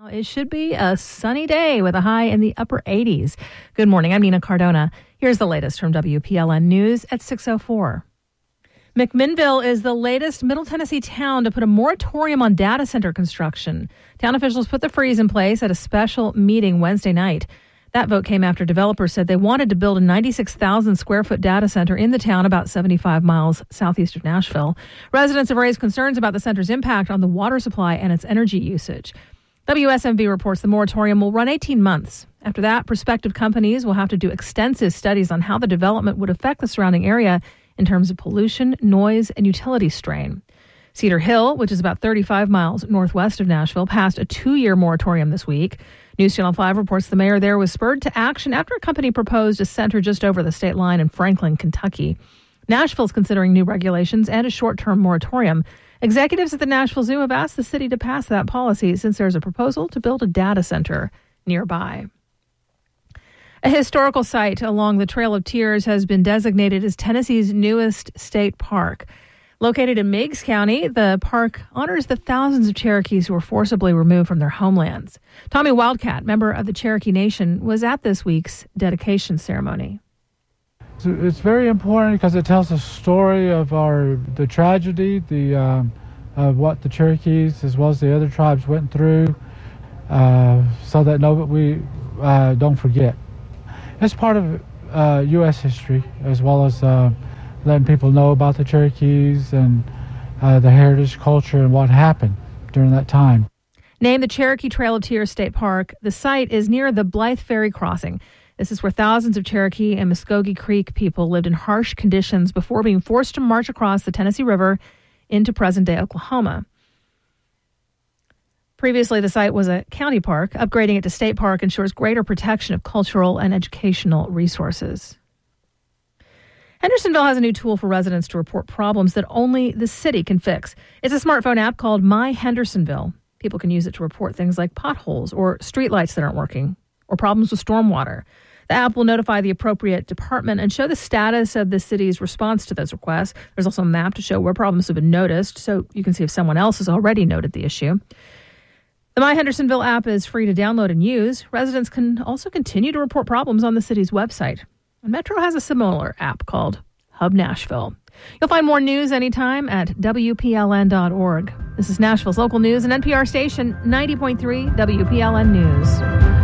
It should be a sunny day with a high in the upper 80s. Good morning. I'm Nina Cardona. Here's the latest from WPLN News at 6:04. McMinnville is the latest Middle Tennessee town to put a moratorium on data center construction. Town officials put the freeze in place at a special meeting Wednesday night. That vote came after developers said they wanted to build a 96,000 square foot data center in the town about 75 miles southeast of Nashville. Residents have raised concerns about the center's impact on the water supply and its energy usage. WSMV reports the moratorium will run 18 months. After that, prospective companies will have to do extensive studies on how the development would affect the surrounding area in terms of pollution, noise, and utility strain. Cedar Hill, which is about 35 miles northwest of Nashville, passed a 2-year moratorium this week. News Channel 5 reports the mayor there was spurred to action after a company proposed a center just over the state line in Franklin, Kentucky. Nashville's considering new regulations and a short-term moratorium. Executives at the Nashville Zoo have asked the city to pass that policy since there's a proposal to build a data center nearby. A historical site along the Trail of Tears has been designated as Tennessee's newest state park. Located in Meigs County, the park honors the thousands of Cherokees who were forcibly removed from their homelands. Tommy Wildcat, member of the Cherokee Nation, was at this week's dedication ceremony. It's very important because it tells a story of the tragedy, of what the Cherokees as well as the other tribes went through, so that we don't forget. It's part of U.S. history as well as letting people know about the Cherokees and the heritage, culture, and what happened during that time. Named the Cherokee Trail of Tears State Park, the site is near the Blythe Ferry Crossing. This is where thousands of Cherokee and Muskogee Creek people lived in harsh conditions before being forced to march across the Tennessee River into present-day Oklahoma. Previously, the site was a county park. Upgrading it to state park ensures greater protection of cultural and educational resources. Hendersonville has a new tool for residents to report problems that only the city can fix. It's a smartphone app called My Hendersonville. People can use it to report things like potholes or streetlights that aren't working or problems with stormwater. The app will notify the appropriate department and show the status of the city's response to those requests. There's also a map to show where problems have been noticed, so you can see if someone else has already noted the issue. The My Hendersonville app is free to download and use. Residents can also continue to report problems on the city's website. Metro has a similar app called Hub Nashville. You'll find more news anytime at WPLN.org. This is Nashville's local news and NPR station 90.3 WPLN News.